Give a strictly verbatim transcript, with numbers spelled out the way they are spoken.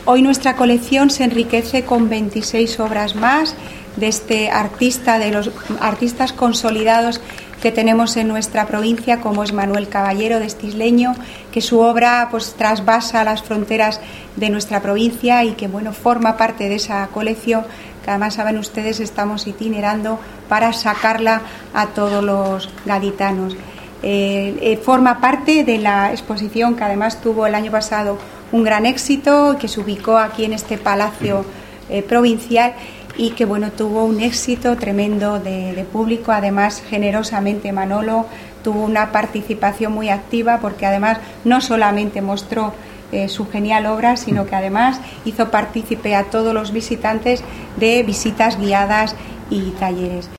Hoy nuestra colección se enriquece con veintiséis obras más de este artista, de los artistas consolidados que tenemos en nuestra provincia, como es Manuel Caballero de Estisleño, que su obra pues trasvasa las fronteras de nuestra provincia y que bueno forma parte de esa colección que además saben ustedes estamos itinerando para sacarla a todos los gaditanos. Eh, eh, forma parte de la exposición que además tuvo el año pasado un gran éxito, que se ubicó aquí en este palacio eh, provincial y que bueno tuvo un éxito tremendo de, de público. Además, generosamente Manolo tuvo una participación muy activa porque además no solamente mostró eh, su genial obra, sino que además hizo partícipe a todos los visitantes de visitas guiadas y talleres.